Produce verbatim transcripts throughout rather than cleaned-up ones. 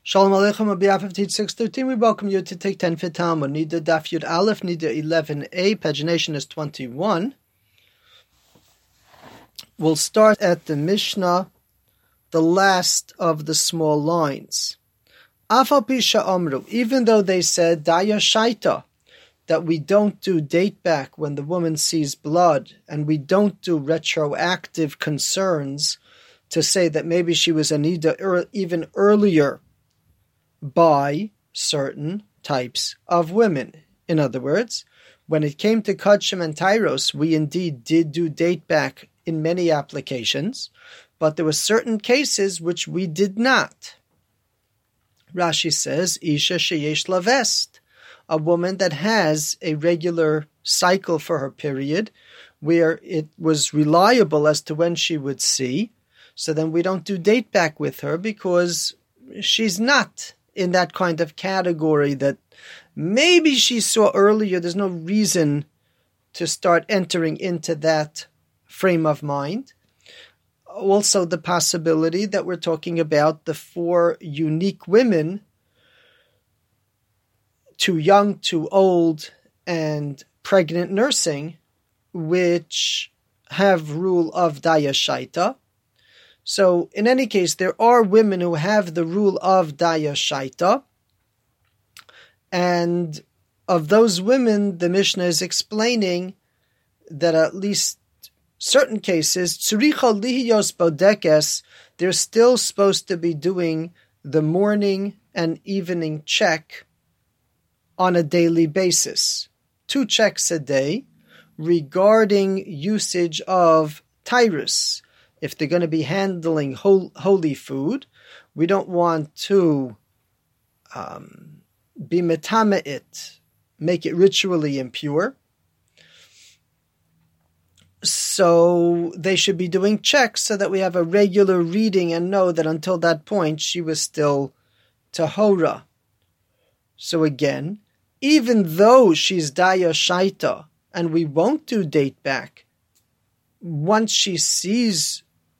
Shalom Aleichem, on behalf of Teach six thirteen, we welcome you to take ten for Talmud. Nida Daf Yud Aleph, Nida eleven a, pagination is twenty-one. We'll start at the Mishnah, the last of the small lines. Afal Pisha Amru, even though they said Daya Shaita, that we don't do date back when the woman sees blood, and we don't do retroactive concerns to say that maybe she was Anida er, even earlier by certain types of women. In other words, when it came to Kachim and Tyros, we indeed did do date back in many applications, but there were certain cases which we did not. Rashi says, Isha sheyesh lavest, a woman that has a regular cycle for her period, where it was reliable as to when she would see, so then we don't do date back with her because she's not in that kind of category that maybe she saw earlier. There's no reason to start entering into that frame of mind. Also, the possibility that we're talking about the four unique women, too young, too old, and pregnant nursing, which have rule of Daya Shaita. So, in any case, there are women who have the rule of Daya Shaita, and of those women, the Mishnah is explaining that at least certain cases, Tzuricha lihiyos bodekes, they're still supposed to be doing the morning and evening check on a daily basis. Two checks a day regarding usage of tyrus. If they're going to be handling whole, holy food, we don't want to um, be metame it, make it ritually impure. So they should be doing checks so that we have a regular reading and know that until that point she was still tahora. So again, even though she's Daya Shaita and we won't do date back, once she sees,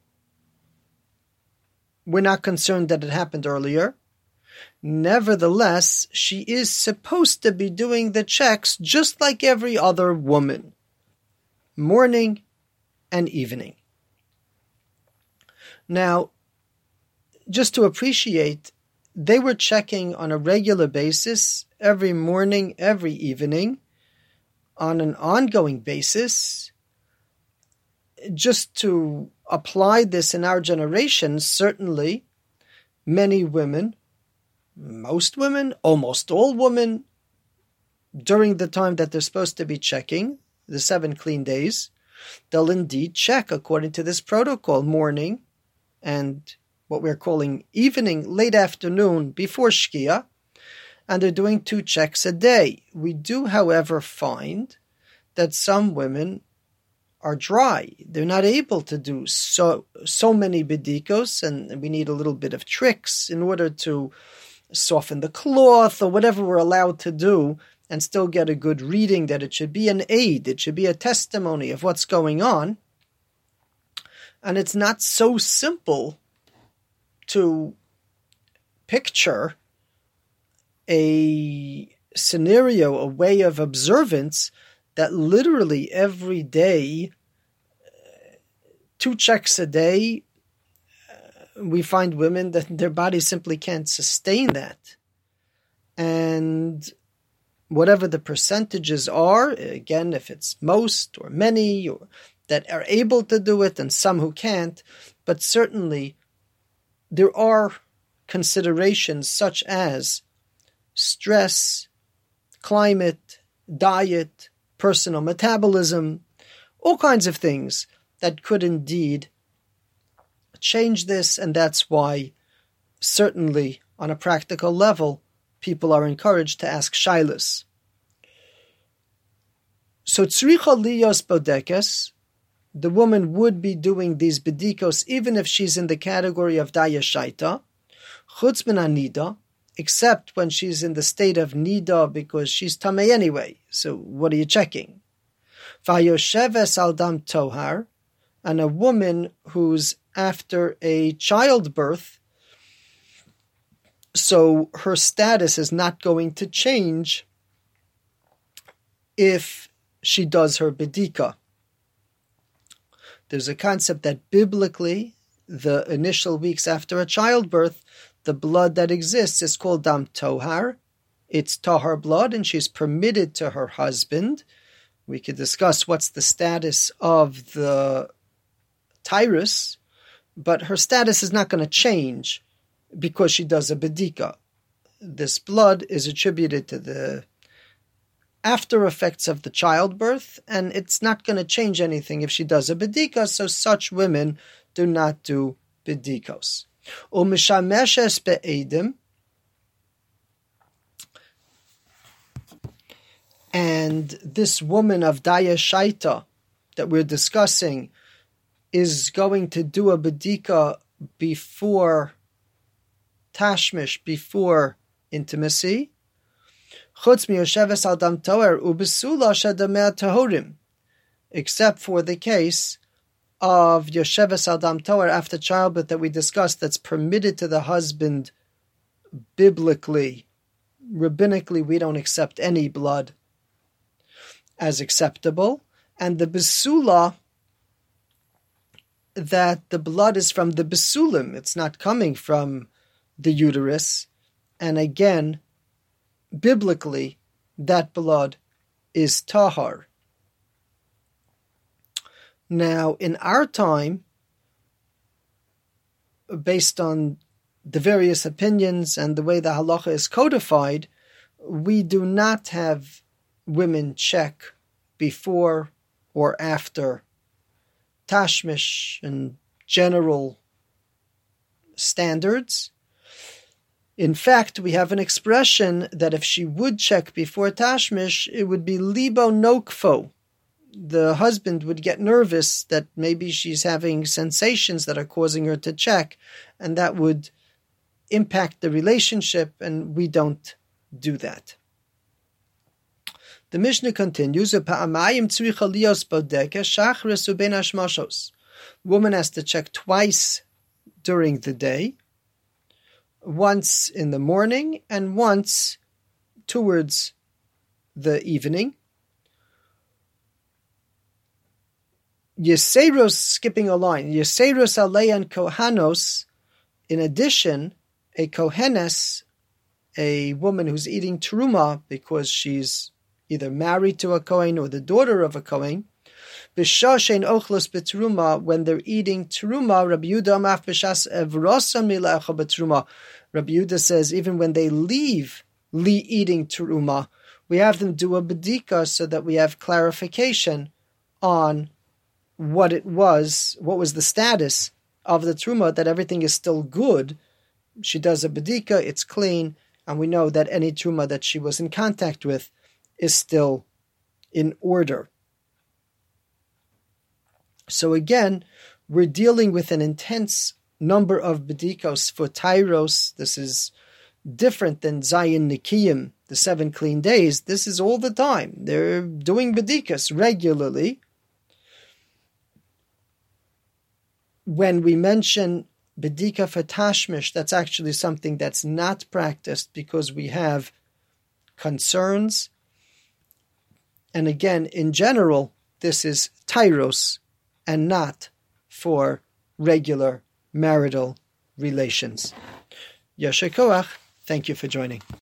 we're not concerned that it happened earlier. Nevertheless, she is supposed to be doing the checks just like every other woman, morning and evening. Now, just to appreciate, they were checking on a regular basis, every morning, every evening, on an ongoing basis. Just to apply this in our generation, certainly many women, most women, almost all women, during the time that they're supposed to be checking, the seven clean days, they'll indeed check according to this protocol, morning and what we're calling evening, late afternoon, before Shkia, and they're doing two checks a day. We do, however, find that some women are dry. They're not able to do so so many bedikos, and we need a little bit of tricks in order to soften the cloth or whatever we're allowed to do and still get a good reading, that it should be an aid, it should be a testimony of what's going on. And it's not so simple to picture a scenario, a way of observance that literally every day, two checks a day, uh, we find women that their bodies simply can't sustain that. And whatever the percentages are, again, if it's most or many or that are able to do it and some who can't, but certainly there are considerations such as stress, climate, diet, personal metabolism, all kinds of things that could indeed change this, and that's why certainly on a practical level people are encouraged to ask shailas. So tzricha liyos bodekes, the woman would be doing these bedikos even if she's in the category of Daya Shaita, chutz min hanida, except when she's in the state of nida because she's tamei anyway. So what are you checking? Vayosheves al dam tohar, and a woman who's after a childbirth So her status is not going to change if she does her bedika. There's a concept that biblically, the initial weeks after a childbirth, the blood that exists is called dam tohar. It's tahar blood, and she's permitted to her husband. We could discuss what's the status of the tyrus, but her status is not going to change because she does a bedika. This blood is attributed to the after effects of the childbirth, and it's not going to change anything if she does a bedika, so such women do not do bedikos. U'mishameshes be'edim, and this woman of Daya Shaita that we're discussing is going to do a bedika before tashmish, before intimacy, chutz miyosheves al dam toher ubesula shedameh tahorim, except for the case of Yosheves al dam toher after childbirth that we discussed, that's permitted to the husband biblically. Rabbinically, we don't accept any blood as acceptable. And the besula, that the blood is from the besulim, it's not coming from the uterus. And again, biblically, that blood is tahar. Now, in our time, based on the various opinions and the way the halacha is codified, we do not have women check before or after tashmish and general standards. In fact, we have an expression that if she would check before tashmish, it would be libo nokfo. The husband would get nervous that maybe she's having sensations that are causing her to check, and that would impact the relationship, and we don't do that. The Mishnah continues, woman has to check twice during the day, once in the morning and once towards the evening. Yeseros, skipping a line, Yeseros aleyan kohanos, in addition, a kohenes, a woman who's eating teruma because she's either married to a kohen or the daughter of a kohen, b'shashen ochlos betruma, when they're eating teruma, Rabbi Yehuda amaf b'shas evrosa milacha betruma. Rabbi Yehuda says even when they leave li eating teruma, we have them do a bedika so that we have clarification on what it was, what was the status of the truma, that everything is still good. She does a bedika, it's clean, and we know that any truma that she was in contact with is still in order. So again, we're dealing with an intense number of bedikos for tyros. This is different than Zayin Nikiyim, the seven clean days. This is all the time. They're doing bedikas regularly. When we mention bedika for tashmish, that's actually something that's not practiced because we have concerns. And again, in general, this is tyros and not for regular marital relations. Yasher koach. Thank you for joining.